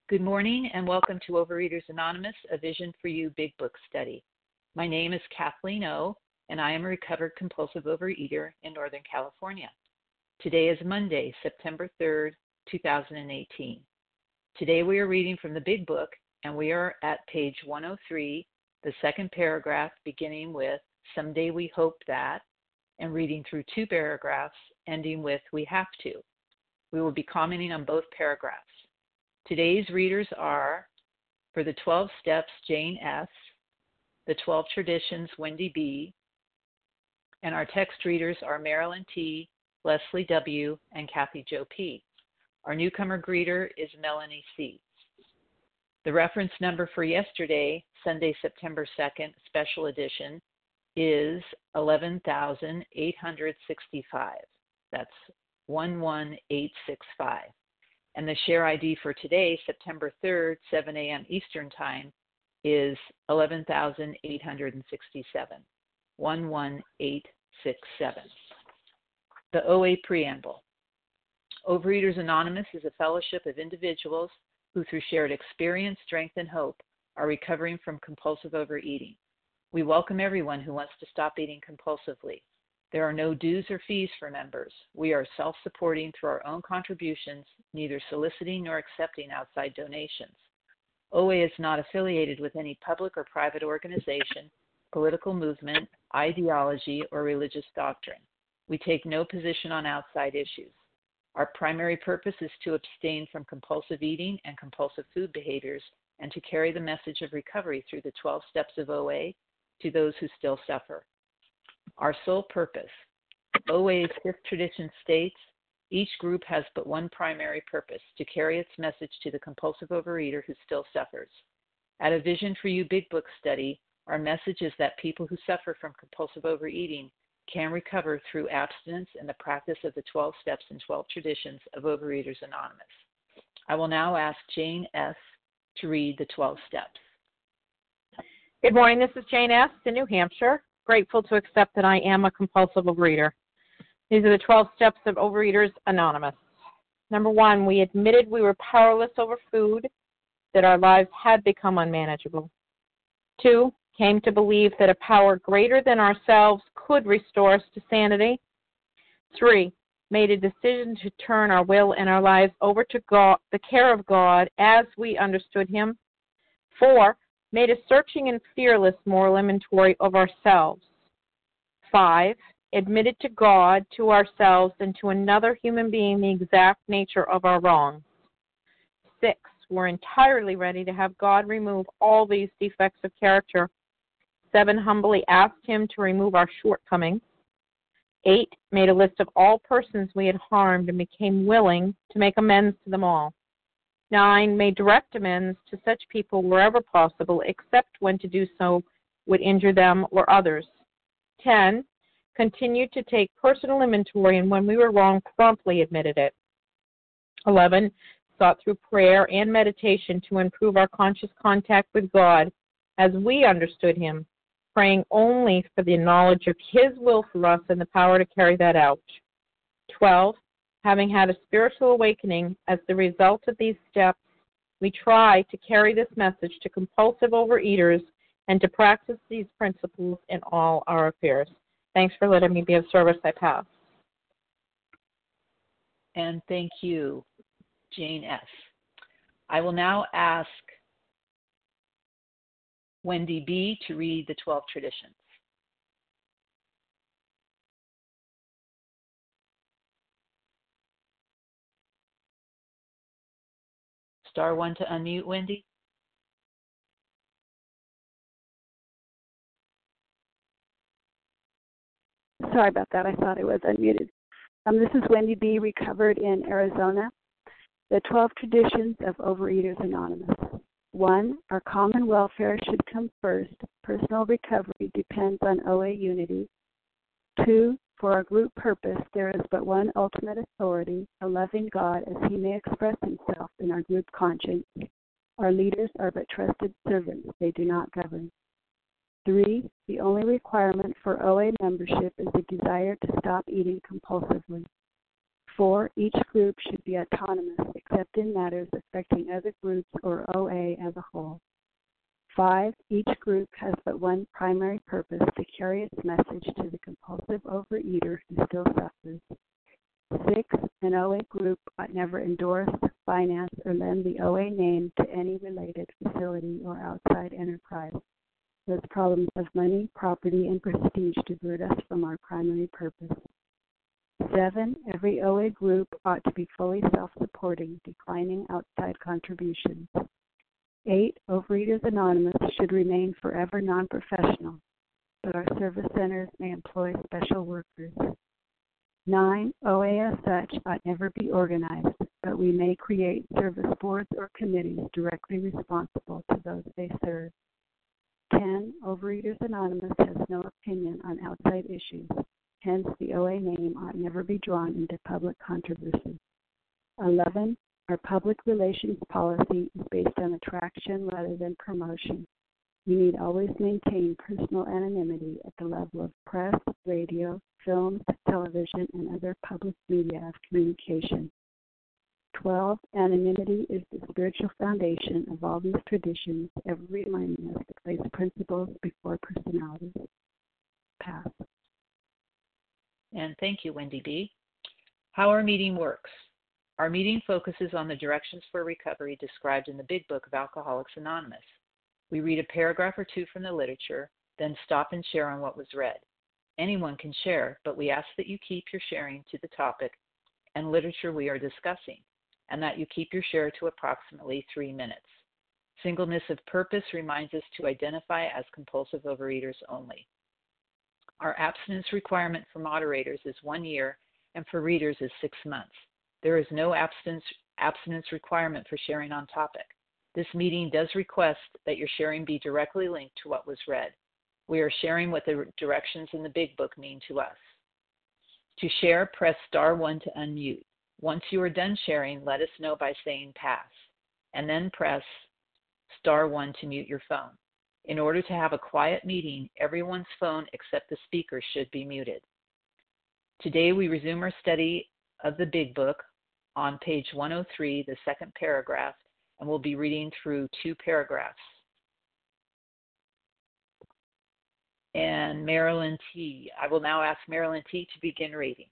Good morning and welcome to Overeaters Anonymous, a Vision for You Big Book Study. My name is Kathleen O, and I am a recovered compulsive overeater in Northern California. Today is Monday, September 3rd, 2018. Today we are reading from the Big Book, and we are at page 103, the second paragraph, beginning with "Someday we hope that," and reading through two paragraphs, ending with "We have to." We will be commenting on both paragraphs. Today's readers are, for the 12 Steps, Jane S., the 12 Traditions, Wendy B., and our text readers are Marilyn T., Leslie W., and Kathy Jo P. Our newcomer greeter is Melanie C. The reference number for yesterday, Sunday, September 2nd, special edition, is 11,865. That's 11865. And the share ID for today, September 3rd, 7 a.m. Eastern Time, is 11,867, 11867. The OA Preamble. Overeaters Anonymous is a fellowship of individuals who, through shared experience, strength, and hope, are recovering from compulsive overeating. We welcome everyone who wants to stop eating compulsively. There are no dues or fees for members. We are self-supporting through our own contributions, neither soliciting nor accepting outside donations. OA is not affiliated with any public or private organization, political movement, ideology, or religious doctrine. We take no position on outside issues. Our primary purpose is to abstain from compulsive eating and compulsive food behaviors and to carry the message of recovery through the 12 steps of OA to those who still suffer. Our sole purpose. OA's fifth tradition states, each group has but one primary purpose, to carry its message to the compulsive overeater who still suffers. At a Vision for You Big Book Study, our message is that people who suffer from compulsive overeating can recover through abstinence and the practice of the 12 steps and 12 traditions of Overeaters Anonymous. I will now ask Jane S. to read the 12 steps. Good morning, this is Jane S. in New Hampshire. Grateful to accept that I am a compulsive overeater. These are the 12 steps of Overeaters Anonymous. Number 1, we admitted we were powerless over food, that our lives had become unmanageable. 2, came to believe that a power greater than ourselves could restore us to sanity. 3, made a decision to turn our will and our lives over to God, the care of God as we understood Him. 4, made a searching and fearless moral inventory of ourselves. 5, admitted to God, to ourselves, and to another human being the exact nature of our wrongs. 6, were entirely ready to have God remove all these defects of character. 7, humbly asked Him to remove our shortcomings. 8, made a list of all persons we had harmed and became willing to make amends to them all. 9, made direct amends to such people wherever possible, except when to do so would injure them or others. 10, continued to take personal inventory, and when we were wrong, promptly admitted it. 11, sought through prayer and meditation to improve our conscious contact with God as we understood Him, praying only for the knowledge of His will for us and the power to carry that out. 12, having had a spiritual awakening as the result of these steps, we try to carry this message to compulsive overeaters and to practice these principles in all our affairs. Thanks for letting me be of service. I pass. And thank you, Jane S. I will now ask Wendy B. to read the 12 traditions. Star 1 to unmute, Wendy. Sorry about that. I thought I was unmuted. This is Wendy B., recovered in Arizona. The 12 traditions of Overeaters Anonymous. 1, our common welfare should come first. Personal recovery depends on OA unity. 2, for our group purpose, there is but one ultimate authority, a loving God as He may express Himself in our group conscience. Our leaders are but trusted servants. They do not govern. 3, the only requirement for OA membership is the desire to stop eating compulsively. 4. Each group should be autonomous except in matters affecting other groups or OA as a whole. 5. Each group has but one primary purpose, to carry its message to the compulsive overeater who still suffers. 6. An OA group ought never endorse, finance, or lend the OA name to any related facility or outside enterprise. Those problems of money, property, and prestige divert us from our primary purpose. 7. Every OA group ought to be fully self-supporting, declining outside contributions. 8. Overeaters Anonymous should remain forever non-professional, but our service centers may employ special workers. 9. OA as such ought never be organized, but we may create service boards or committees directly responsible to those they serve. 10. Overeaters Anonymous has no opinion on outside issues. Hence, the OA name ought never be drawn into public controversy. 11. Our public relations policy is based on attraction rather than promotion. We need always maintain personal anonymity at the level of press, radio, films, television, and other public media of communication. 12. Anonymity is the spiritual foundation of all these traditions, ever reminding us to place principles before personalities. Pass. And thank you, Wendy B. How our meeting works. Our meeting focuses on the directions for recovery described in the Big Book of Alcoholics Anonymous. We read a paragraph or two from the literature, then stop and share on what was read. Anyone can share, but we ask that you keep your sharing to the topic and literature we are discussing, and that you keep your share to approximately 3 minutes. Singleness of purpose reminds us to identify as compulsive overeaters only. Our abstinence requirement for moderators is 1 year, and for readers is 6 months. There is no abstinence requirement for sharing on topic. This meeting does request that your sharing be directly linked to what was read. We are sharing what the directions in the Big Book mean to us. To share, press *1 to unmute. Once you are done sharing, let us know by saying pass, and then press *1 to mute your phone. In order to have a quiet meeting, everyone's phone except the speaker should be muted. Today we resume our study of the Big Book on page 103, the second paragraph, and we'll be reading through 2 paragraphs. And Marilyn T. I will now ask Marilyn T. to begin reading.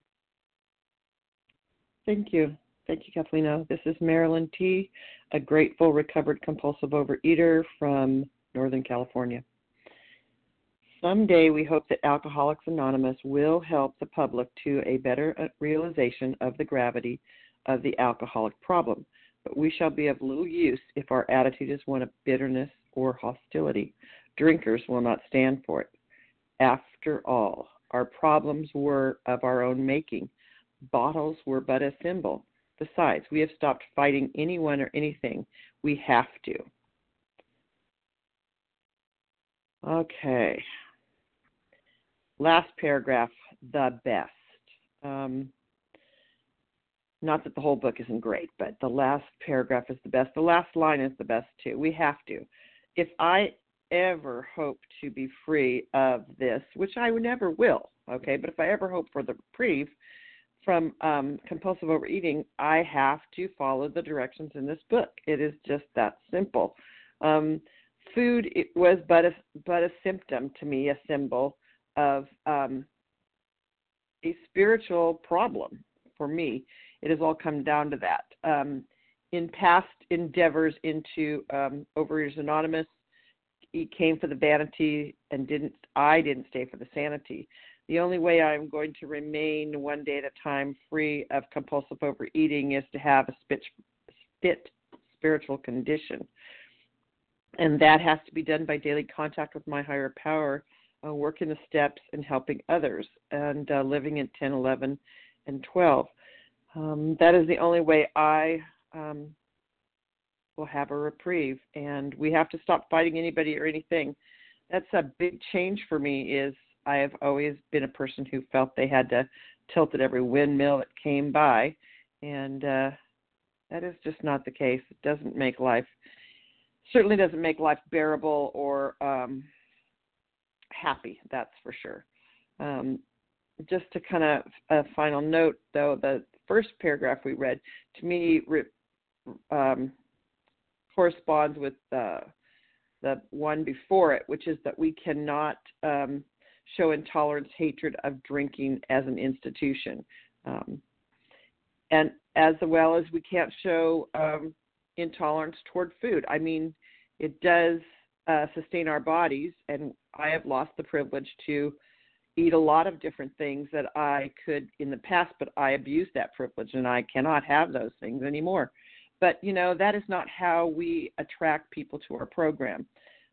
Thank you. Thank you, Kathleen. This is Marilyn T., a grateful, recovered compulsive overeater from Northern California. Someday we hope that Alcoholics Anonymous will help the public to a better realization of the gravity of the alcoholic problem, but we shall be of little use if our attitude is one of bitterness or hostility. Drinkers will not stand for it. After all, our problems were of our own making. Bottles were but a symbol. Besides, we have stopped fighting anyone or anything. We have to. Okay. Last paragraph, the best. Not that the whole book isn't great, but the last paragraph is the best. The last line is the best, too. We have to. If I ever hope to be free of this, which I never will, okay, but if I ever hope for the reprieve from compulsive overeating, I have to follow the directions in this book. It is just that simple. Food, it was but a symptom to me, a symbol of a spiritual problem for me. It has all come down to that. In past endeavors into Overeaters Anonymous, he came for the vanity and I didn't stay for the sanity. The only way I'm going to remain one day at a time free of compulsive overeating is to have a fit spiritual condition. And that has to be done by daily contact with my higher power, working the steps and helping others, and living in 10, 11, and 12. That is the only way I will have a reprieve. And we have to stop fighting anybody or anything. That's a big change for me. Is I have always been a person who felt they had to tilt at every windmill that came by. And that is just not the case. It doesn't make life, certainly doesn't make life bearable or happy, that's for sure. Just to kind of a final note, though, the first paragraph we read, to me, corresponds with the one before it, which is that we cannot show intolerance, hatred of drinking as an institution. And as well as we can't show intolerance toward food. I mean, it does sustain our bodies, and I have lost the privilege to eat a lot of different things that I could in the past, but I abused that privilege, and I cannot have those things anymore. But, that is not how we attract people to our program.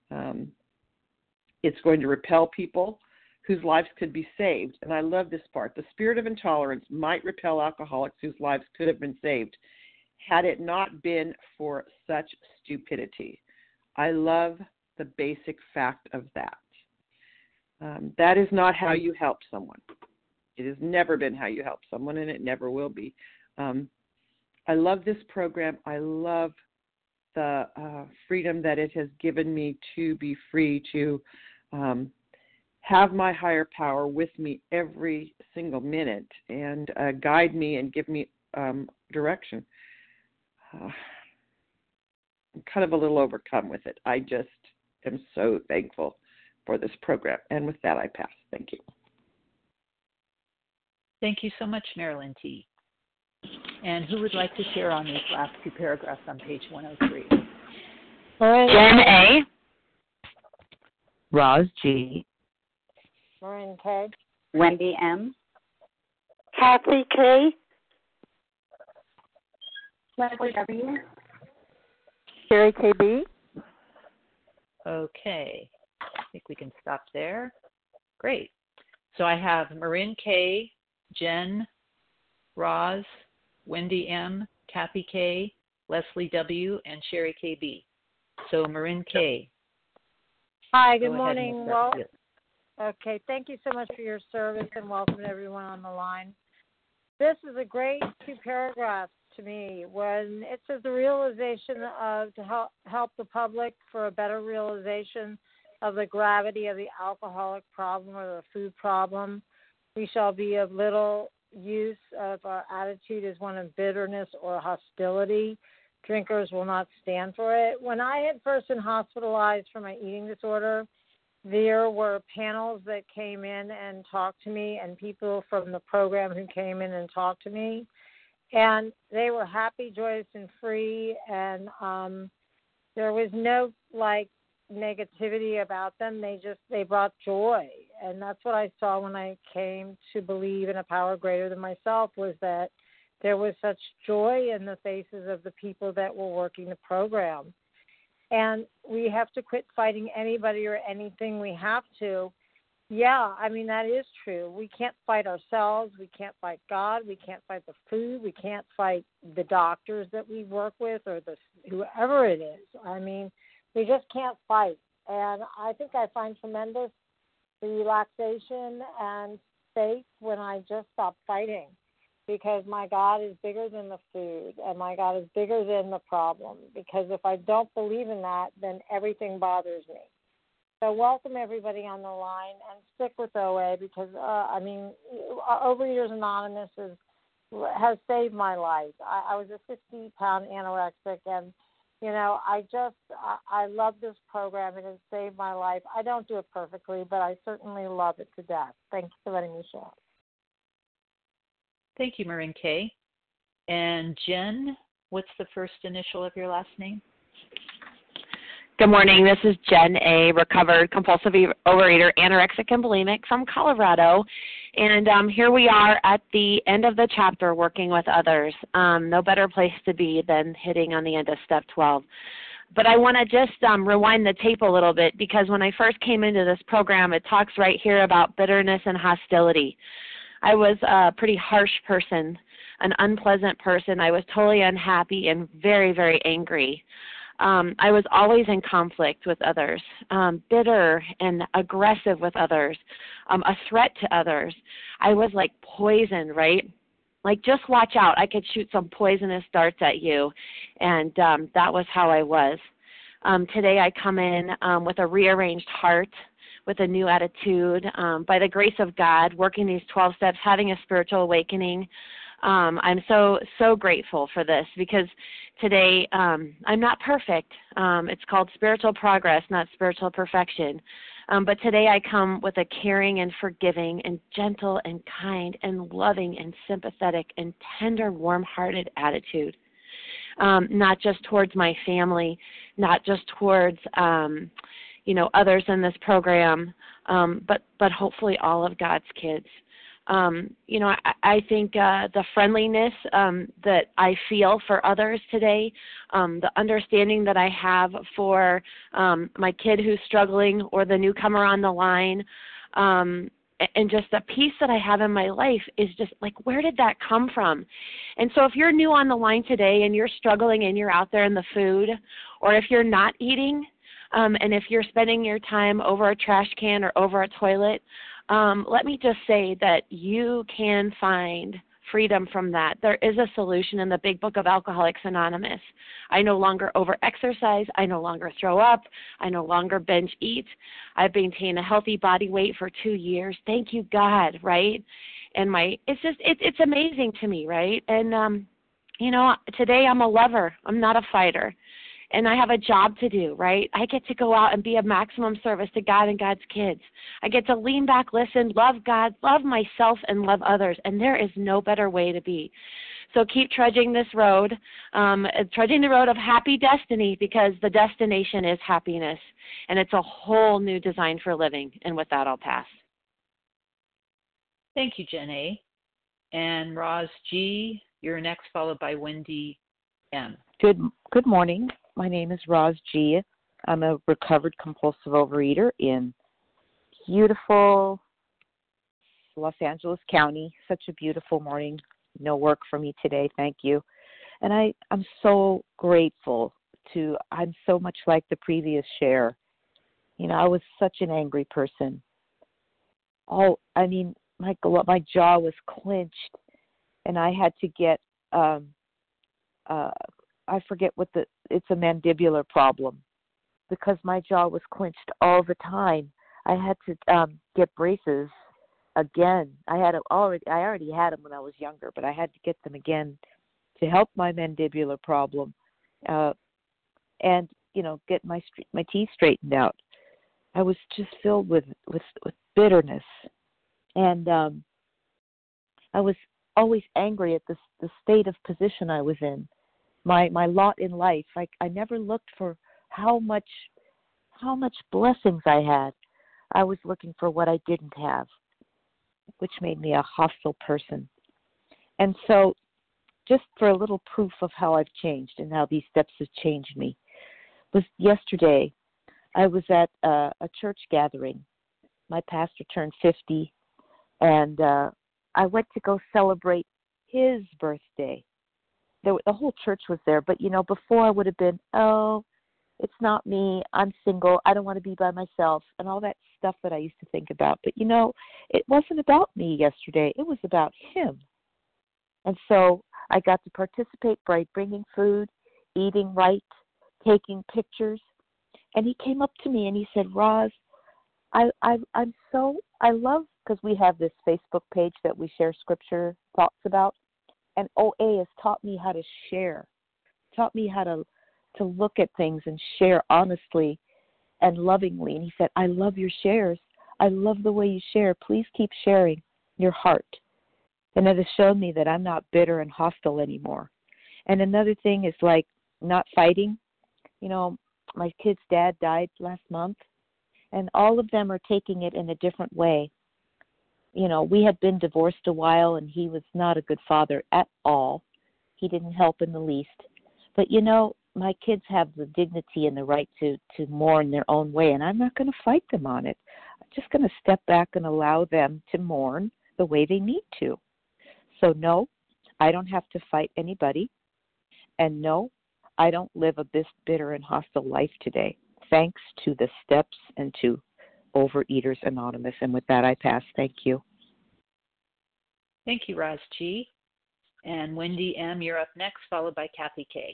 It's going to repel people whose lives could be saved. And I love this part. The spirit of intolerance might repel alcoholics whose lives could have been saved had it not been for such stupidity. I love the basic fact of that. That is not how you help someone. It has never been how you help someone, and it never will be. I love this program. I love the freedom that it has given me to be free to have my higher power with me every single minute and guide me and give me direction. I'm kind of a little overcome with it. I just am so thankful for this program. And with that, I pass. Thank you. Thank you so much, Marilyn T. And who would like to share on these last two paragraphs on page 103? Jen A. Roz G. Maureen K. Wendy M. Kathy K. Leslie W. Sherry KB. Okay. I think we can stop there. Great. So I have Marin K., Jen, Roz, Wendy M., Kathy K., Leslie W., and Sherry KB. So Marin K. Hi, good morning. Well, okay, thank you so much for your service and welcome to everyone on the line. This is a great two paragraphs to me when it says the realization of to help the public for a better realization of the gravity of the alcoholic problem or the food problem. We shall be of little use if our attitude is one of bitterness or hostility. Drinkers will not stand for it. When I had first been hospitalized for my eating disorder, there were panels that came in and talked to me and people from the program who came in and talked to me. And they were happy, joyous, and free. And there was no, negativity about them. They brought joy. And that's what I saw when I came to believe in a power greater than myself, was that there was such joy in the faces of the people that were working the program. And we have to quit fighting anybody or anything. We have to. Yeah, that is true. We can't fight ourselves. We can't fight God. We can't fight the food. We can't fight the doctors that we work with or whoever it is. We just can't fight. And I think I find tremendous relaxation and faith when I just stop fighting, because my God is bigger than the food and my God is bigger than the problem. Because if I don't believe in that, then everything bothers me. So welcome everybody on the line and stick with OA, because, Overeaters Anonymous has saved my life. I was a 60-pound anorexic, and, I love this program. It has saved my life. I don't do it perfectly, but I certainly love it to death. Thank you for letting me share. Thank you, Marin K. And Jen, what's the first initial of your last name? Good morning. This is Jen A., recovered compulsive overeater, anorexic, and bulimic from Colorado. And here we are at the end of the chapter, working with others. No better place to be than hitting on the end of step 12. But I want to just rewind the tape a little bit, because when I first came into this program, it talks right here about bitterness and hostility. I was a pretty harsh person, an unpleasant person. I was totally unhappy and very, very angry. I was always in conflict with others, bitter and aggressive with others, a threat to others. I was like poison, right? Like, just watch out. I could shoot some poisonous darts at you. And that was how I was. Today I come in with a rearranged heart, with a new attitude, by the grace of God, working these 12 steps, having a spiritual awakening. I'm so grateful for this because today I'm not perfect. It's called spiritual progress, not spiritual perfection. But today I come with a caring and forgiving and gentle and kind and loving and sympathetic and tender, warm-hearted attitude, not just towards my family, not just towards others in this program, but hopefully all of God's kids. I think the friendliness that I feel for others today, the understanding that I have for my kid who's struggling or the newcomer on the line, and just the peace that I have in my life is just like, where did that come from? And so if you're new on the line today and you're struggling and you're out there in the food, or if you're not eating, and if you're spending your time over a trash can or over a toilet, let me just say that you can find freedom from that. There is a solution in the big book of Alcoholics Anonymous. I no longer over-exercise. I no longer throw up. I no longer binge eat. I've maintained a healthy body weight for 2 years. Thank you, God, right? And it's amazing to me, right? And, today I'm a lover. I'm not a fighter. And I have a job to do, right? I get to go out and be of maximum service to God and God's kids. I get to lean back, listen, love God, love myself, and love others. And there is no better way to be. So keep trudging this road, trudging the road of happy destiny, because the destination is happiness. And it's a whole new design for living. And with that, I'll pass. Thank you, Jen A. And Roz G., you're next, followed by Wendy M. Good morning. My name is Roz G. I'm a recovered compulsive overeater in beautiful Los Angeles County. Such a beautiful morning. No work for me today, thank you. And I'm so grateful I'm so much like the previous share. I was such an angry person. My jaw was clenched, and I had to get I forget it's a mandibular problem, because my jaw was clenched all the time. I had to get braces again. I already had them when I was younger, but I had to get them again to help my mandibular problem, and get my teeth straightened out. I was just filled with bitterness, and I was always angry at the state of position I was in. My lot in life. I never looked for how much blessings I had. I was looking for what I didn't have, which made me a hostile person. And so, just for a little proof of how I've changed and how these steps have changed me, was yesterday I was at a church gathering. My pastor turned 50, and I went to go celebrate his birthday. The whole church was there, but before I would have been, it's not me, I'm single, I don't want to be by myself, and all that stuff that I used to think about. But it wasn't about me yesterday, it was about him. And so I got to participate by bringing food, eating right, taking pictures, and he came up to me and he said, Roz, I love, because we have this Facebook page that we share scripture thoughts about. And OA has taught me how to share, taught me how to look at things and share honestly and lovingly. And he said, I love your shares. I love the way you share. Please keep sharing your heart. And it has shown me that I'm not bitter and hostile anymore. And another thing is like not fighting. My kid's dad died last month, and all of them are taking it in a different way. We had been divorced a while, and he was not a good father at all. He didn't help in the least. But, my kids have the dignity and the right to mourn their own way, and I'm not going to fight them on it. I'm just going to step back and allow them to mourn the way they need to. So, no, I don't have to fight anybody. And, no, I don't live a bitter and hostile life today, thanks to the steps and to Overeaters Anonymous. And with that, I pass. Thank you. Thank you, Roz G. And Wendy M., you're up next, followed by Kathy K.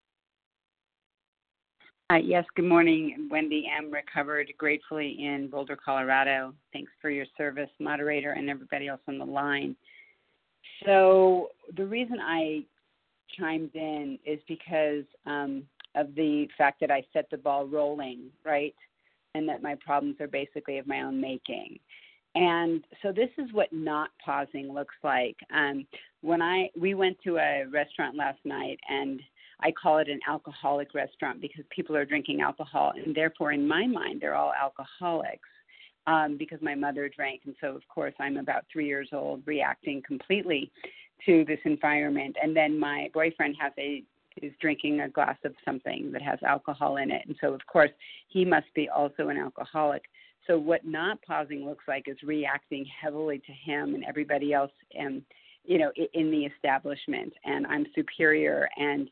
Yes, good morning. Wendy M., recovered gratefully in Boulder, Colorado. Thanks for your service, moderator, and everybody else on the line. So the reason I chimed in is because of the fact that I set the ball rolling, right? And that my problems are basically of my own making. And so this is what not pausing looks like. We went to a restaurant last night, and I call it an alcoholic restaurant because people are drinking alcohol, and therefore in my mind they're all alcoholics because my mother drank. And so, of course, I'm about 3 years old reacting completely to this environment. And then my boyfriend is drinking a glass of something that has alcohol in it. And so, of course, he must be also an alcoholic. So what not pausing looks like is reacting heavily to him and everybody else in the establishment. And I'm superior, and,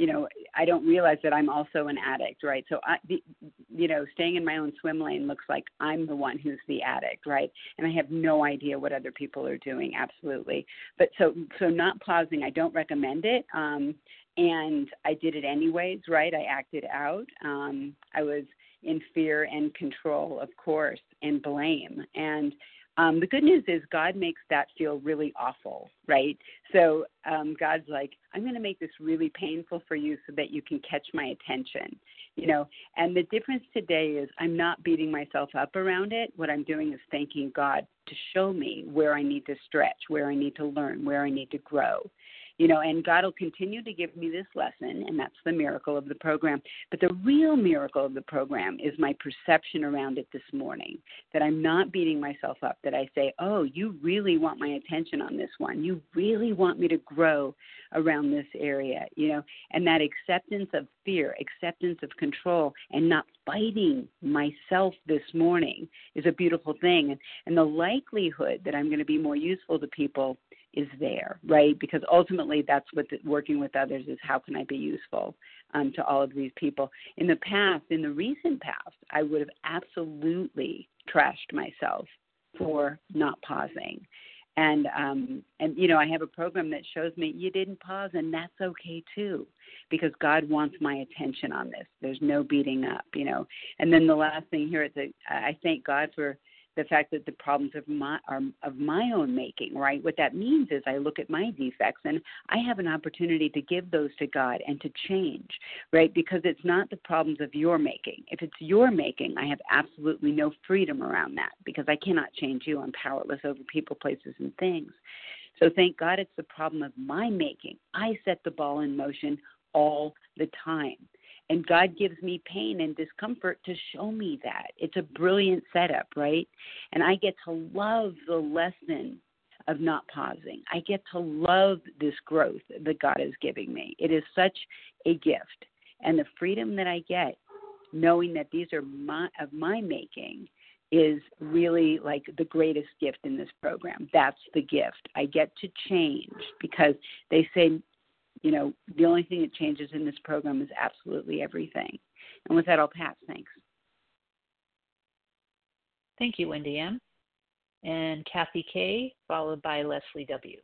I don't realize that I'm also an addict, right? So, staying in my own swim lane looks like I'm the one who's the addict, right? And I have no idea what other people are doing, absolutely. But so not pausing, I don't recommend it. And I did it anyways, right? I acted out. I was in fear and control, of course, and blame. And the good news is God makes that feel really awful, right? So God's like, I'm going to make this really painful for you so that you can catch my attention, And the difference today is I'm not beating myself up around it. What I'm doing is thanking God to show me where I need to stretch, where I need to learn, where I need to grow. And God will continue to give me this lesson, and that's the miracle of the program. But the real miracle of the program is my perception around it this morning, that I'm not beating myself up, that I say, oh, you really want my attention on this one. You really want me to grow around this area, and that acceptance of fear, acceptance of control, and not fighting myself this morning is a beautiful thing. And the likelihood that I'm going to be more useful to people is there, right? Because ultimately that's what working with others is. How can I be useful to all of these people? In the recent past, I would have absolutely trashed myself for not pausing. And I have a program that shows me you didn't pause, and that's okay too, because God wants my attention on this. There's no beating up, And then the last thing here is that I thank God for the fact that the problems are of my own making, right? What that means is I look at my defects and I have an opportunity to give those to God and to change, right? Because it's not the problems of your making. If it's your making, I have absolutely no freedom around that because I cannot change you. I'm powerless over people, places, and things. So thank God it's the problem of my making. I set the ball in motion all the time. And God gives me pain and discomfort to show me that. It's a brilliant setup, right? And I get to love the lesson of not pausing. I get to love this growth that God is giving me. It is such a gift. And the freedom that I get knowing that these are of my making is really like the greatest gift in this program. That's the gift. I get to change because they say, the only thing that changes in this program is absolutely everything. And with that, I'll pass. Thanks. Thank you, Wendy M. And Kathy K., followed by Leslie W.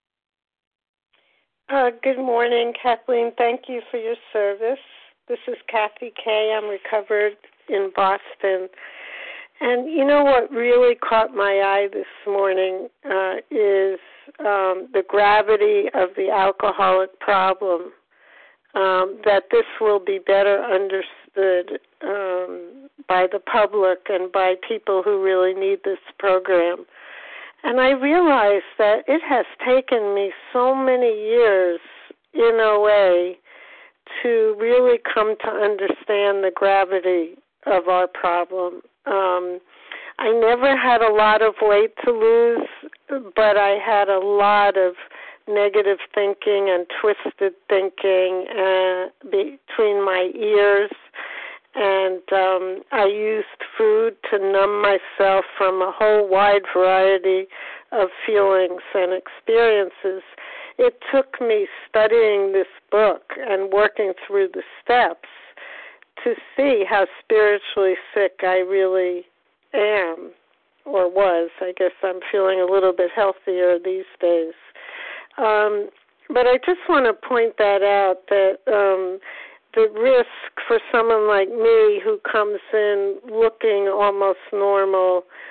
Good morning, Kathleen. Thank you for your service. This is Kathy K. I'm recovered in Boston. And what really caught my eye this morning is the gravity of the alcoholic problem, that this will be better understood by the public and by people who really need this program. And I realized that it has taken me so many years in OA to really come to understand the gravity of our problem. I never had a lot of weight to lose, but I had a lot of negative thinking and twisted thinking between my ears, and I used food to numb myself from a whole wide variety of feelings and experiences. It took me studying this book and working through the steps to see how spiritually sick I really am, or was. I guess I'm feeling a little bit healthier these days. But I just want to point that out, that the risk for someone like me who comes in looking almost normal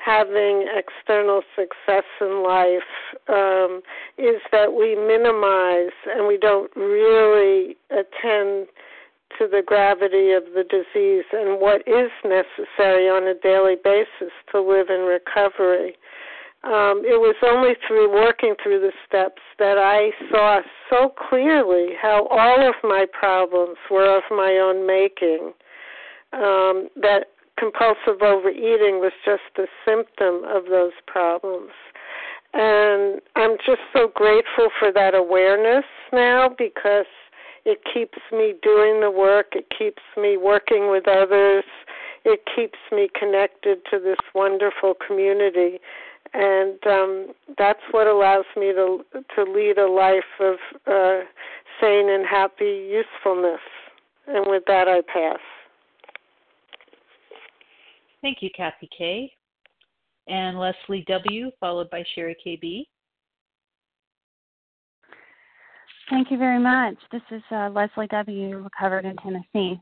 having external success in life is that we minimize and we don't really attend to the gravity of the disease and what is necessary on a daily basis to live in recovery. It was only through working through the steps that I saw so clearly how all of my problems were of my own making, that compulsive overeating was just a symptom of those problems. And I'm just so grateful for that awareness now, because it keeps me doing the work, it keeps me working with others, it keeps me connected to this wonderful community. And that's what allows me to lead a life of sane and happy usefulness. And with that, I pass. Thank you, Kathy K. And Leslie W., followed by Sherry KB. Thank you very much. This is Leslie W., recovered in Tennessee.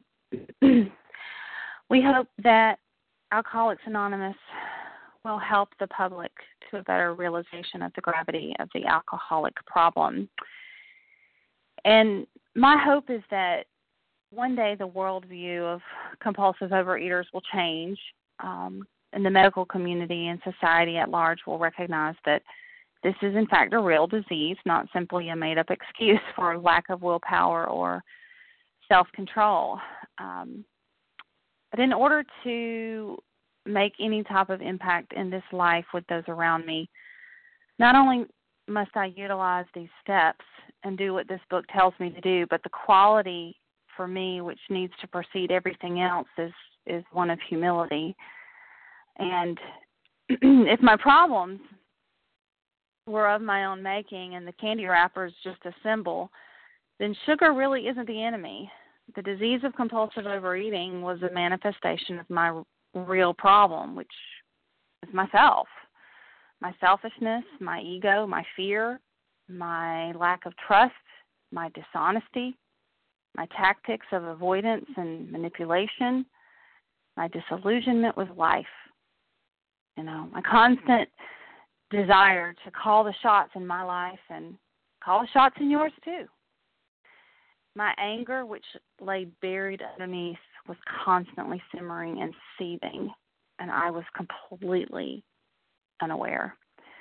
We hope that Alcoholics Anonymous will help the public to a better realization of the gravity of the alcoholic problem. And my hope is that one day the worldview of compulsive overeaters will change, and the medical community and society at large will recognize that this is in fact a real disease, not simply a made-up excuse for lack of willpower or self-control. But in order to make any type of impact in this life with those around me, not only must I utilize these steps and do what this book tells me to do, but the quality for me which needs to precede everything else is one of humility. And if my problems were of my own making and the candy wrapper is just a symbol, then sugar really isn't the enemy. The disease of compulsive overeating was a manifestation of my real problem, which is myself. My selfishness, my ego, my fear, my lack of trust, my dishonesty, my tactics of avoidance and manipulation, my disillusionment with life. My constant desire to call the shots in my life and call the shots in yours too. My anger, which lay buried underneath, was constantly simmering and seething, and I was completely unaware.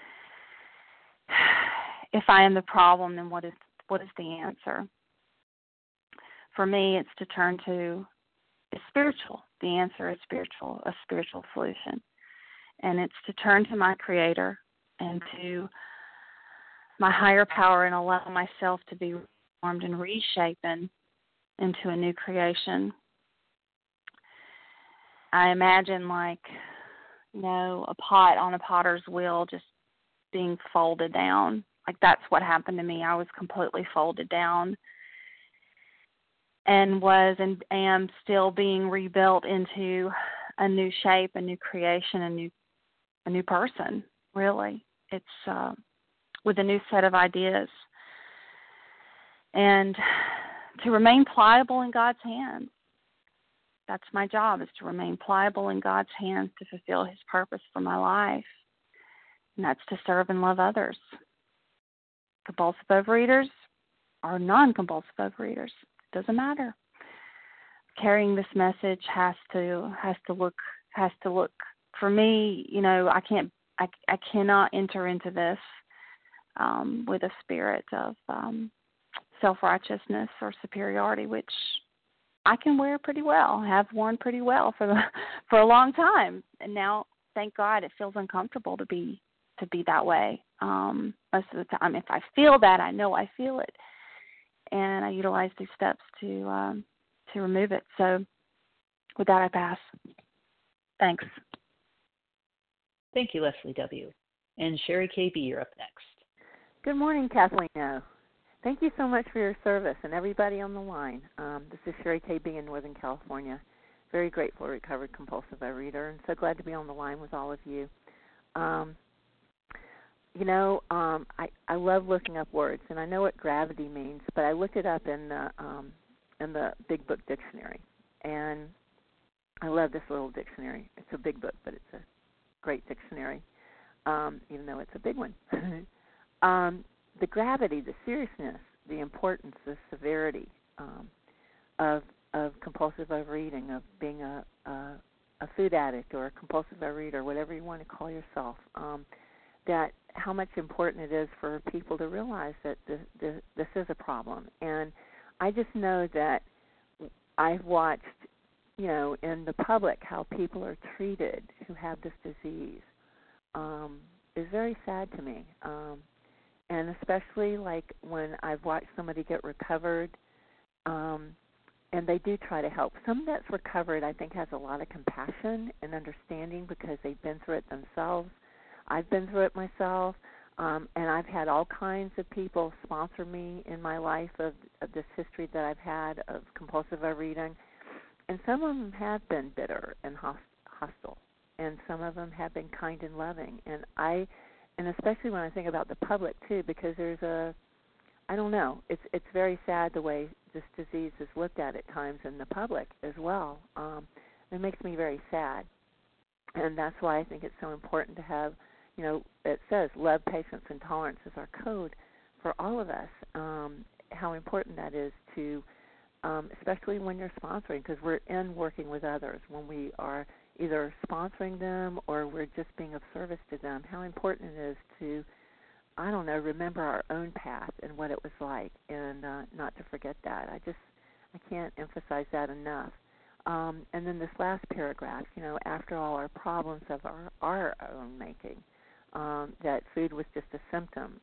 If I am the problem, then what is the answer? For me, it's to turn to spiritual. The answer is spiritual, a spiritual solution. And it's to turn to my Creator and to my higher power and allow myself to be reformed and reshapen into a new creation. I imagine a pot on a potter's wheel just being folded down. Like that's what happened to me. I was completely folded down and was and am still being rebuilt into a new shape, a new creation, a new person, really. It's with a new set of ideas. And to remain pliable in God's hands. That's my job, is to remain pliable in God's hands to fulfill His purpose for my life. And that's to serve and love others. Compulsive overeaters or non-compulsive overeaters, it doesn't matter. Carrying this message has to look for me, I cannot enter into this with a spirit of self-righteousness or superiority, which I can wear pretty well, have worn pretty well for a long time. And now, thank God, it feels uncomfortable to be that way. Most of the time, if I feel that, I know I feel it, and I utilize these steps to remove it. So, with that, I pass. Thanks. Thank you, Leslie W. And Sherry KB, you're up next. Good morning, Kathleen O. Thank you so much for your service and everybody on the line. This is Sherry KB in Northern California. Very grateful, recovered compulsive overeater, and so glad to be on the line with all of you. I love looking up words, and I know what gravity means, but I looked it up in the Big Book Dictionary, and I love this little dictionary. It's a big book, but it's a great dictionary, even though it's a big one. The gravity, the seriousness, the importance, the severity of compulsive overeating, of being a food addict or a compulsive overeater, whatever you want to call yourself, that how much important it is for people to realize that this is a problem. And I just know that I've watched, in the public how people are treated who have this disease is very sad to me. And especially like when I've watched somebody get recovered, and they do try to help. Someone that's recovered, I think, has a lot of compassion and understanding because they've been through it themselves. I've been through it myself, and I've had all kinds of people sponsor me in my life of this history that I've had of compulsive overeating. And some of them have been bitter and hostile, and some of them have been kind and loving. And especially when I think about the public, too, because I don't know, it's very sad the way this disease is looked at times in the public as well. It makes me very sad. And that's why I think it's so important to have, it says love, patience, and tolerance is our code for all of us, how important that is to, especially when you're sponsoring, because we're in working with others, when we are either sponsoring them or we're just being of service to them, how important it is to, remember our own path and what it was like, and not to forget that. I can't emphasize that enough. And then this last paragraph, after all our problems of our own making, that food was just a symptom.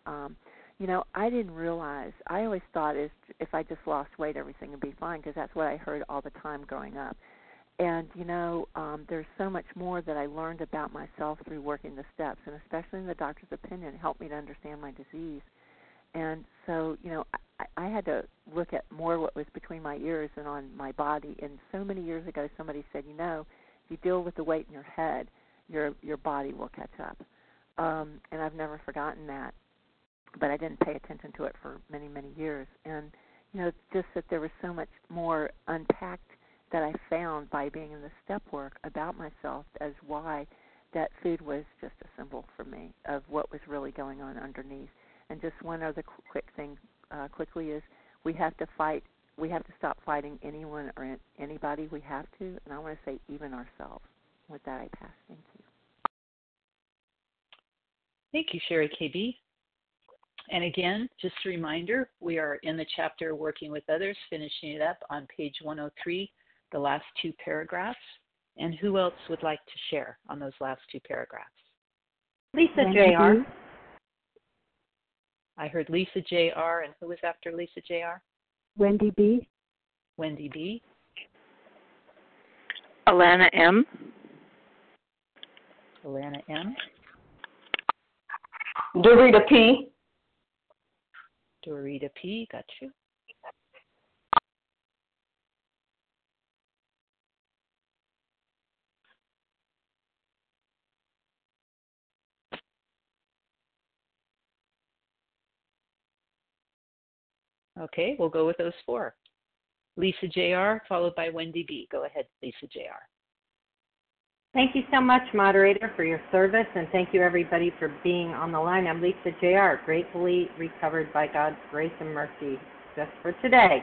I didn't realize, I always thought if I just lost weight, everything would be fine, because that's what I heard all the time growing up. And, there's so much more that I learned about myself through working the steps, and especially in the doctor's opinion, it helped me to understand my disease. And so, I had to look at more what was between my ears and on my body. And so many years ago, somebody said, if you deal with the weight in your head, your body will catch up. And I've never forgotten that. But I didn't pay attention to it for many, many years. And, just that there was so much more unpacked that I found by being in the step work about myself as why that food was just a symbol for me of what was really going on underneath. And just one other quick thing quickly is we have to stop fighting anyone or anybody. We have to, and I want to say even ourselves. With that, I pass. Thank you. Thank you, Sherry KB. And again, just a reminder, we are in the chapter Working with Others, finishing it up on page 103, the last two paragraphs. And who else would like to share on those last two paragraphs? Lisa J.R. I heard Lisa J.R. And who was after Lisa J.R.? Wendy B. Wendy B. Alana M. Alana M. Dorita P. Dorita P. Got you. Okay, we'll go with those four. Lisa J.R., followed by Wendy B. Go ahead, Lisa J.R. Thank you so much, moderator, for your service, and thank you, everybody, for being on the line. I'm Lisa J.R., gratefully recovered by God's grace and mercy just for today.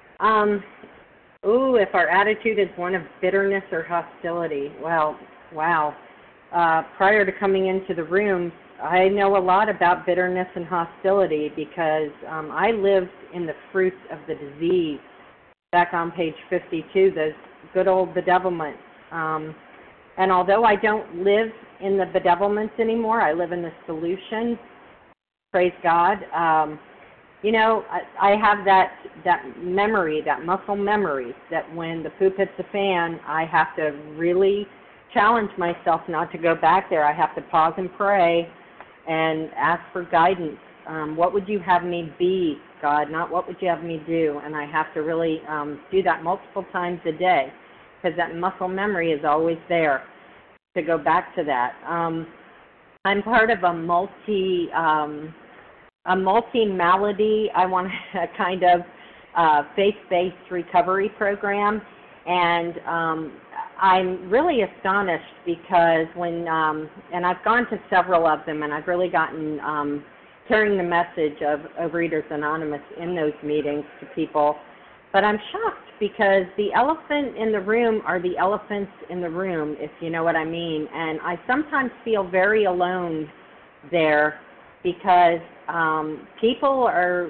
If our attitude is one of bitterness or hostility, well, wow. Prior to coming into the room, I know a lot about bitterness and hostility because I lived in the fruits of the disease. Back on page 52, the good old bedevilment. And although I don't live in the bedevilments anymore, I live in the solution. Praise God. I have that memory, that muscle memory, that when the poop hits the fan, I have to really challenge myself not to go back there. I have to pause and pray and ask for guidance. What would you have me be, God, not what would you have me do? And I have to really do that multiple times a day because that muscle memory is always there to go back to that. I'm part of a multi-malady, I want a kind of faith-based recovery program, and I'm really astonished because when, and I've gone to several of them, and I've really gotten carrying the message of Overeaters Anonymous in those meetings to people. But I'm shocked because the elephant in the room are the elephants in the room, if you know what I mean. And I sometimes feel very alone there because people are,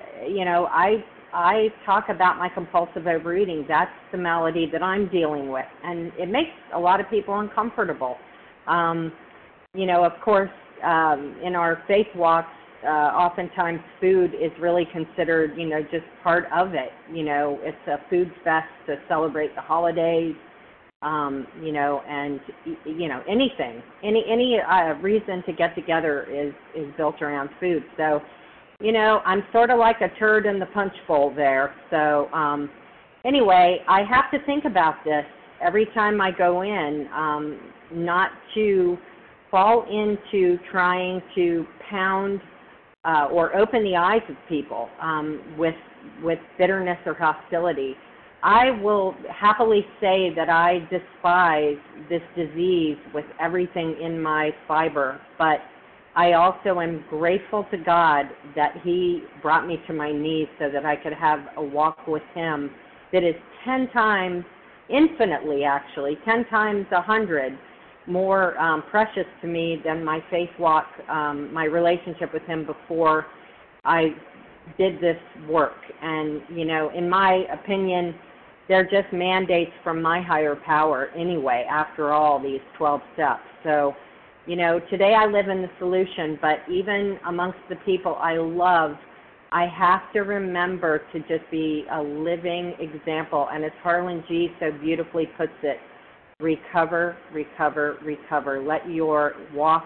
I talk about my compulsive overeating. That's the malady that I'm dealing with. And it makes a lot of people uncomfortable. Of course, in our faith walks, oftentimes food is really considered, just part of it. It's a food fest to celebrate the holidays, and, anything. Any reason to get together is built around food. So, I'm sort of like a turd in the punch bowl there. So, anyway, I have to think about this every time I go in, not to fall into trying to pound or open the eyes of people with bitterness or hostility. I will happily say that I despise this disease with everything in my fiber, but I also am grateful to God that He brought me to my knees so that I could have a walk with Him that is 10 times, infinitely actually, 10 times 100 more precious to me than my faith walk, my relationship with Him before I did this work. And, in my opinion, they're just mandates from my higher power anyway, after all, these 12 steps. So, today I live in the solution, but even amongst the people I love, I have to remember to just be a living example. And as Harlan G. so beautifully puts it, recover, recover, recover. Let your walk,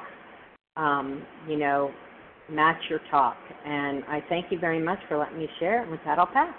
match your talk. And I thank you very much for letting me share. And with that, I'll pass.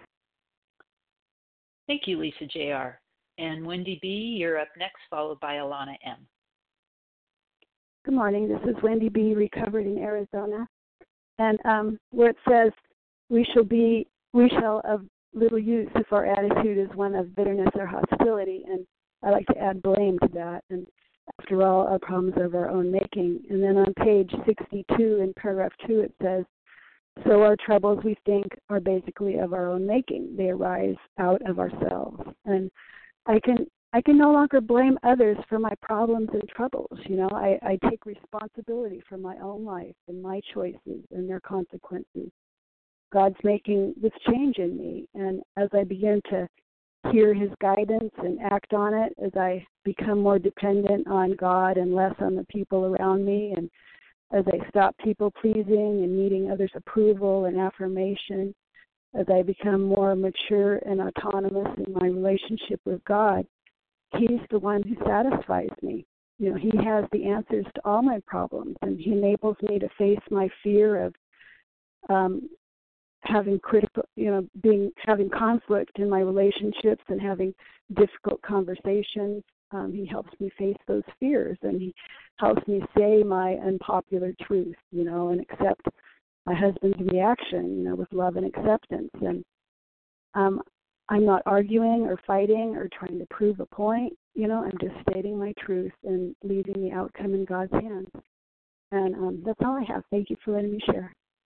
Thank you, Lisa J.R. And Wendy B., you're up next, followed by Alana M. Good morning. This is Wendy B., recovered in Arizona. And where it says, we shall of little use if our attitude is one of bitterness or hostility. And I like to add blame to that. And after all, our problems are of our own making. And then on page 62 in paragraph 2, it says, so our troubles, we think, are basically of our own making. They arise out of ourselves. And I can no longer blame others for my problems and troubles. I take responsibility for my own life and my choices and their consequences. God's making this change in me. And as I begin to hear His guidance and act on it, as I become more dependent on God and less on the people around me, and as I stop people pleasing and needing others' approval and affirmation, as I become more mature and autonomous in my relationship with God, He's the one who satisfies me. He has the answers to all my problems, and He enables me to face my fear of having having conflict in my relationships and having difficult conversations. He helps me face those fears, and He helps me say my unpopular truth, and accept my husband's reaction, with love and acceptance. And I'm not arguing or fighting or trying to prove a point. I'm just stating my truth and leaving the outcome in God's hands. And that's all I have. Thank you for letting me share.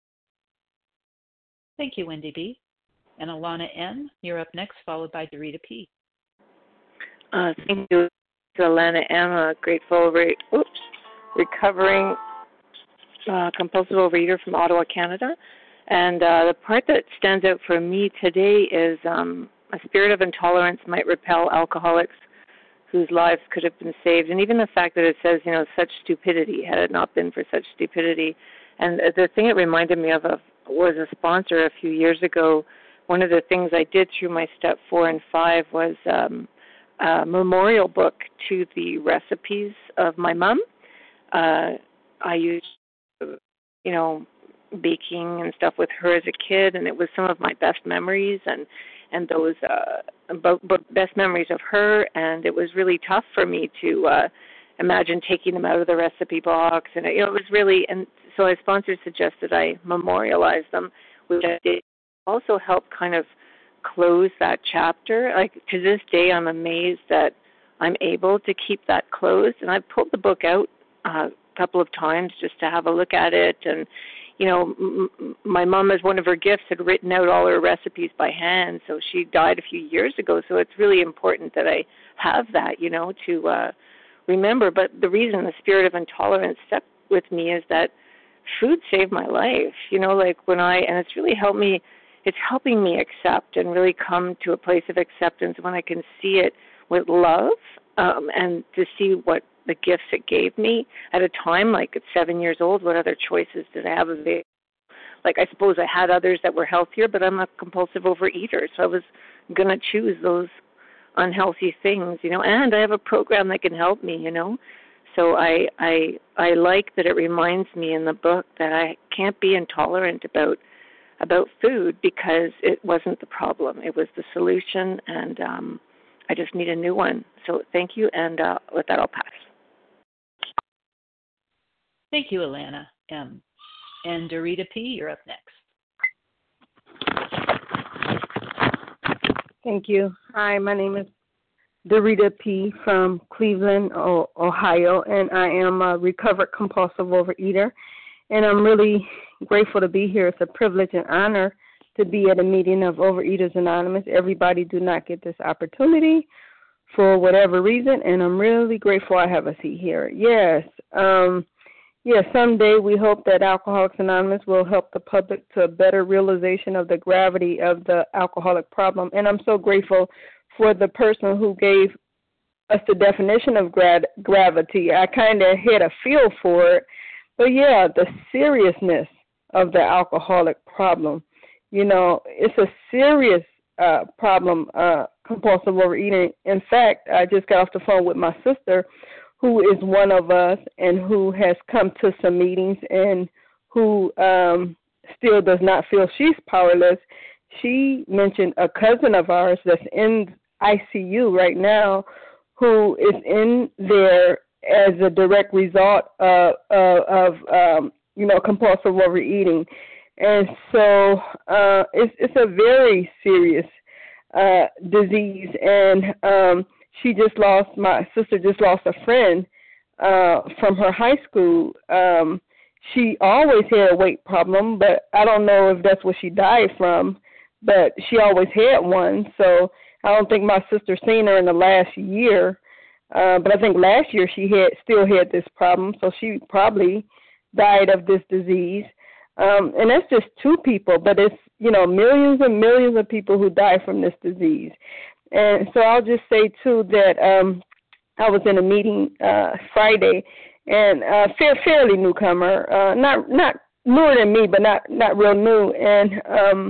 Thank you, Wendy B. And Alana M., you're up next, followed by Dorita P. Thank you, Alana M., a grateful, recovering compulsive overeater from Ottawa, Canada. And the part that stands out for me today is a spirit of intolerance might repel alcoholics whose lives could have been saved. And even the fact that it says, such stupidity, had it not been for such stupidity. And the thing it reminded me of was a sponsor a few years ago. One of the things I did through my step 4 and 5 was a memorial book to the recipes of my mom. I used, baking and stuff with her as a kid, and it was some of my best memories and those best memories of her. And it was really tough for me to imagine taking them out of the recipe box, and it was really. And so my sponsor suggested I memorialize them, which I did. Also helped kind of close that chapter. Like, to this day, I'm amazed that I'm able to keep that closed. And I've pulled the book out a couple of times just to have a look at it. And, you know, my mom, as one of her gifts, had written out all her recipes by hand. So she died a few years ago. So it's really important that I have that, you know, to remember. But the reason the spirit of intolerance stuck with me is that food saved my life, you know, like and it's really helped me, it's helping me accept and really come to a place of acceptance when I can see it with love, and to see what the gifts it gave me at a time, like at 7 years old, what other choices did I have available? Like, I suppose I had others that were healthier, but I'm a compulsive overeater, so I was going to choose those unhealthy things, you know, and I have a program that can help me, you know. So I like that it reminds me in the book that I can't be intolerant about food because it wasn't the problem. It was the solution, and I just need a new one. So thank you, and with that, I'll pass. Thank you, Alana M. And Dorita P., you're up next. Thank you. Hi, my name is Dorita P. from Cleveland, Ohio, and I am a recovered compulsive overeater. And I'm really grateful to be here. It's a privilege and honor to be at a meeting of Overeaters Anonymous. Everybody do not get this opportunity for whatever reason, and I'm really grateful I have a seat here. Yes, someday we hope that Alcoholics Anonymous will help the public to a better realization of the gravity of the alcoholic problem. And I'm so grateful for the person who gave us the definition of gravity. I kind of had a feel for it. But, yeah, the seriousness of the alcoholic problem. You know, it's a serious problem, compulsive overeating. In fact, I just got off the phone with my sister, who is one of us and who has come to some meetings and who still does not feel she's powerless. She mentioned a cousin of ours that's in ICU right now who is in there as a direct result of compulsive overeating. And so it's a very serious disease. And my sister just lost a friend from her high school. She always had a weight problem, but I don't know if that's what she died from, but she always had one. So I don't think my sister seen her in the last year. But I think last year she still had this problem, so she probably died of this disease. And that's just two people, but it's, millions and millions of people who die from this disease. And so I'll just say, too, that I was in a meeting Friday, and fairly newcomer, not newer than me, but not real new. And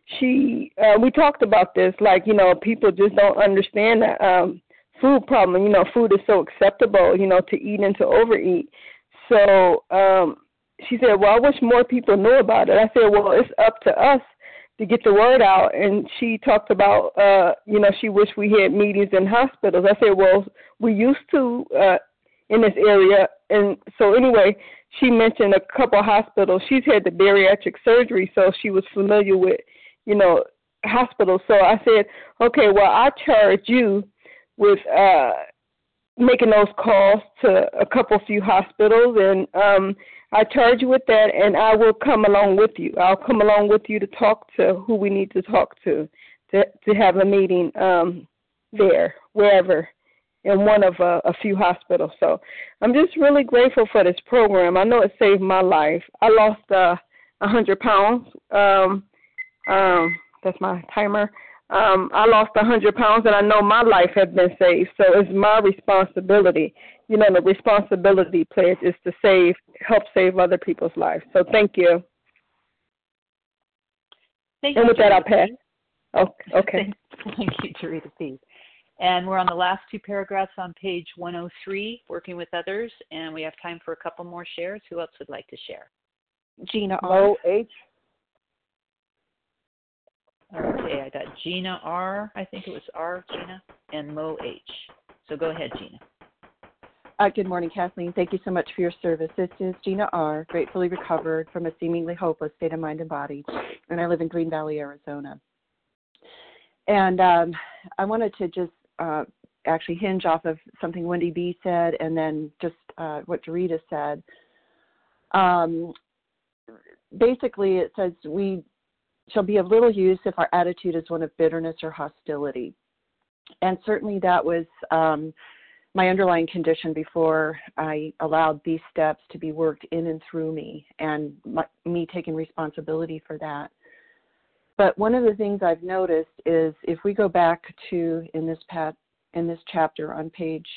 we talked about this, like, people just don't understand that food problem. Food is so acceptable, to eat and to overeat. So she said, well, I wish more people knew about it. I said, well, it's up to us to get the word out. And she talked about, she wished we had meetings in hospitals. I said, well, we used to in this area. And so anyway, she mentioned a couple of hospitals. She's had the bariatric surgery, so she was familiar with, hospitals. So I said, okay, well, I'll charge you with making those calls to a few hospitals, and I charge you with that, and I will come along with you. I'll come along with you to talk to who we need to talk to have a meeting there, wherever, in one of a few hospitals. So I'm just really grateful for this program. I know it saved my life. I lost 100 pounds. That's my timer. I lost 100 pounds, and I know my life has been saved. So it's my responsibility. The responsibility pledge is to help save other people's lives. So thank you. Thank and you, with that, I'll pass. Okay. Thank you, Dorita P. And we're on the last two paragraphs on page 103, working with others, and we have time for a couple more shares. Who else would like to share? Gina R. Mo H. Okay, I got Gina R. I think it was R, Gina, and Mo H. So go ahead, Gina. Good morning, Kathleen. Thank you so much for your service. This is Gina R., gratefully recovered from a seemingly hopeless state of mind and body, and I live in Green Valley, Arizona. And I wanted to just actually hinge off of something Wendy B. said and then just what Dorita said. Basically, it says we shall be of little use if our attitude is one of bitterness or hostility. And certainly that was my underlying condition before I allowed these steps to be worked in and through me, and me taking responsibility for that. But one of the things I've noticed is if we go back to in this chapter on page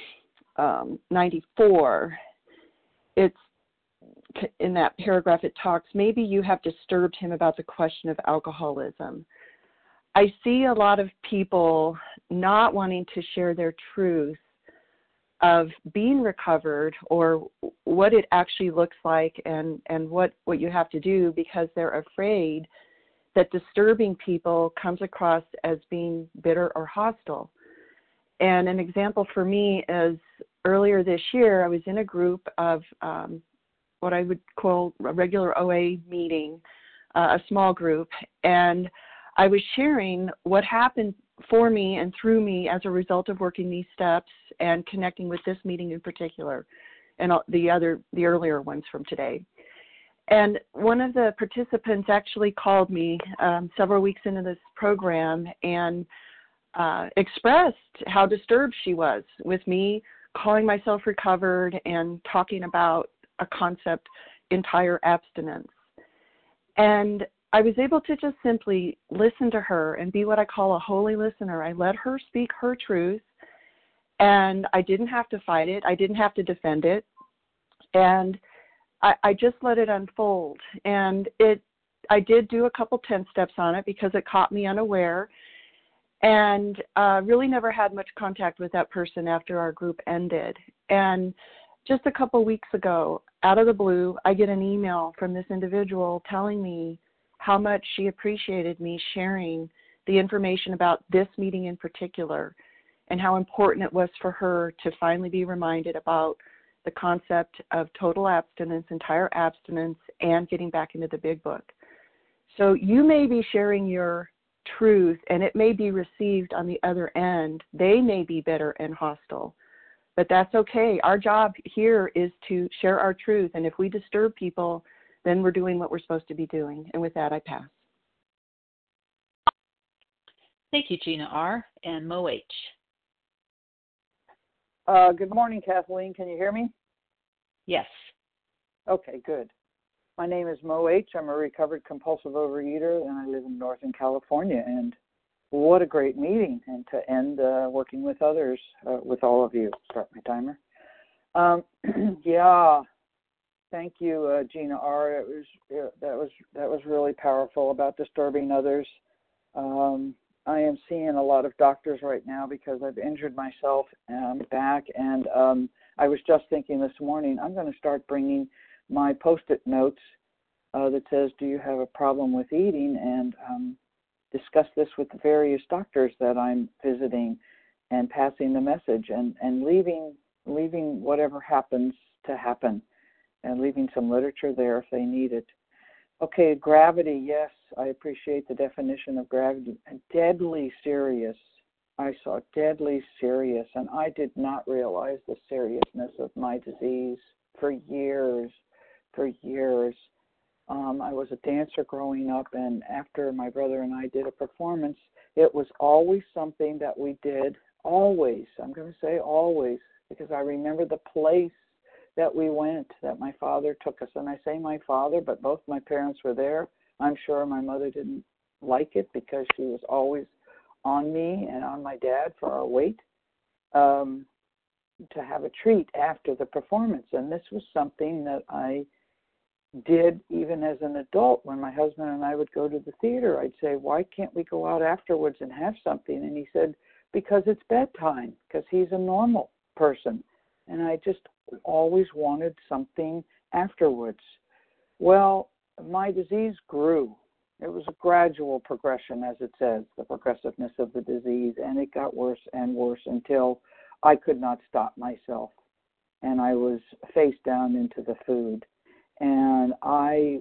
94, it's in that paragraph it talks, maybe you have disturbed him about the question of alcoholism. I see a lot of people not wanting to share their truth of being recovered or what it actually looks like and what you have to do because they're afraid that disturbing people comes across as being bitter or hostile. And an example for me is earlier this year, I was in a group of what I would call a regular OA meeting, a small group, and I was sharing what happened for me and through me as a result of working these steps and connecting with this meeting in particular and the earlier ones from today. And one of the participants actually called me several weeks into this program and expressed how disturbed she was with me calling myself recovered and talking about a concept, entire abstinence. And I was able to just simply listen to her and be what I call a holy listener. I let her speak her truth, and I didn't have to fight it. I didn't have to defend it. And I just let it unfold. And I did do a couple 10 steps on it because it caught me unaware, and really never had much contact with that person after our group ended. And just a couple weeks ago, out of the blue, I get an email from this individual telling me how much she appreciated me sharing the information about this meeting in particular and how important it was for her to finally be reminded about the concept of total abstinence, entire abstinence, and getting back into the big book. So you may be sharing your truth and it may be received on the other end. They may be bitter and hostile, but that's okay. Our job here is to share our truth, and if we disturb people, then we're doing what we're supposed to be doing. And with that, I pass. Thank you, Gina R. and Mo H. Good morning, Kathleen. Can you hear me? Yes. Okay, good. My name is Mo H. I'm a recovered compulsive overeater, and I live in Northern California. And what a great meeting, and to end working with others, with all of you. Start my timer. Yeah. Thank you, Gina R. That was really powerful about disturbing others. I am seeing a lot of doctors right now because I've injured myself back, and I was just thinking this morning I'm going to start bringing my Post-it notes that says, "Do you have a problem with eating?" and discuss this with the various doctors that I'm visiting, and passing the message and leaving whatever happens to happen. And leaving some literature there if they need it. Okay, gravity, yes, I appreciate the definition of gravity. Deadly serious. I saw deadly serious, and I did not realize the seriousness of my disease for years. I was a dancer growing up, and after my brother and I did a performance, it was always something that we did, always. I'm going to say always, because I remember the place that we went, that my father took us. And I say my father, but both my parents were there. I'm sure my mother didn't like it because she was always on me and on my dad for our weight to have a treat after the performance. And this was something that I did even as an adult. When my husband and I would go to the theater, I'd say, "Why can't we go out afterwards and have something?" And he said, "Because it's bedtime," because he's a normal person. And I just always wanted something afterwards. Well, my disease grew. It was a gradual progression, as it says, the progressiveness of the disease, and it got worse and worse until I could not stop myself, and I was face down into the food. And I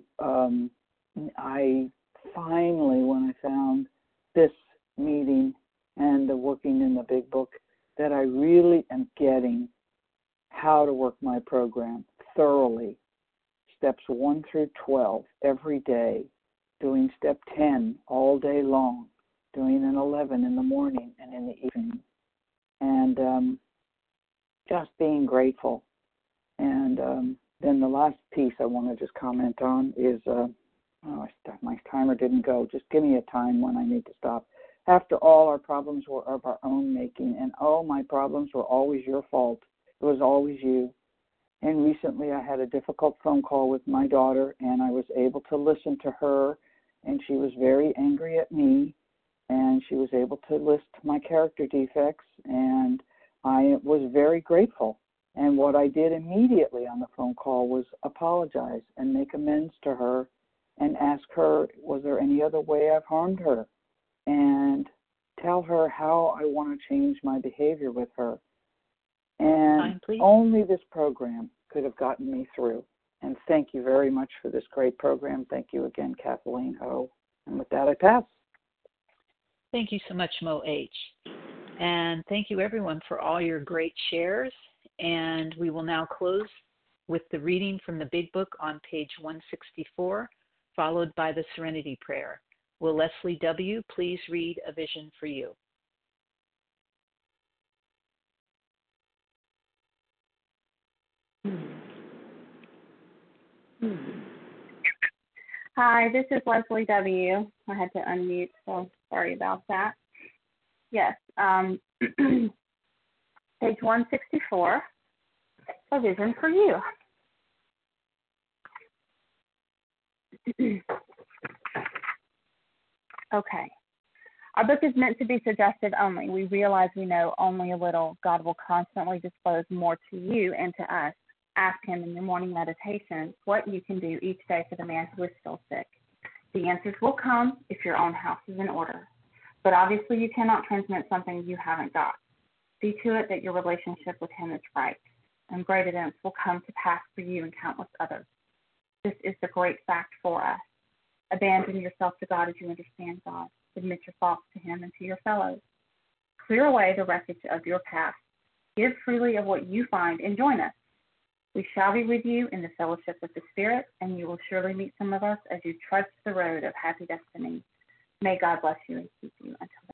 finally, when I found this meeting and the working in the big book, that I really am getting how to work my program thoroughly. Steps 1 through 12 every day, doing step 10 all day long, doing an 11 in the morning and in the evening, and just being grateful. And then the last piece I want to just comment on is, my timer didn't go. Just give me a time when I need to stop. After all, our problems were of our own making, and my problems were always your fault. It was always you. And recently I had a difficult phone call with my daughter, and I was able to listen to her, and she was very angry at me, and she was able to list my character defects, and I was very grateful. And what I did immediately on the phone call was apologize and make amends to her and ask her, was there any other way I've harmed her? And tell her how I want to change my behavior with her. And only this program could have gotten me through. And thank you very much for this great program. Thank you again, Kathleen O. And with that, I pass. Thank you so much, Mo H. And thank you, everyone, for all your great shares. And we will now close with the reading from the Big Book on page 164, followed by the Serenity Prayer. Will Leslie W. please read A Vision for You? Hi, this is Leslie W. I had to unmute, so sorry about that. Yes, page 164, A Vision for You. Okay. Our book is meant to be suggestive only. We realize we know only a little. God will constantly disclose more to you and to us. Ask him in your morning meditation what you can do each day for the man who is still sick. The answers will come if your own house is in order. But obviously you cannot transmit something you haven't got. See to it that your relationship with him is right, and great events will come to pass for you and countless others. This is the great fact for us. Abandon yourself to God as you understand God. Admit your faults to him and to your fellows. Clear away the wreckage of your past. Give freely of what you find and join us. We shall be with you in the fellowship of the Spirit, and you will surely meet some of us as you trudge the road of happy destiny. May God bless you and keep you until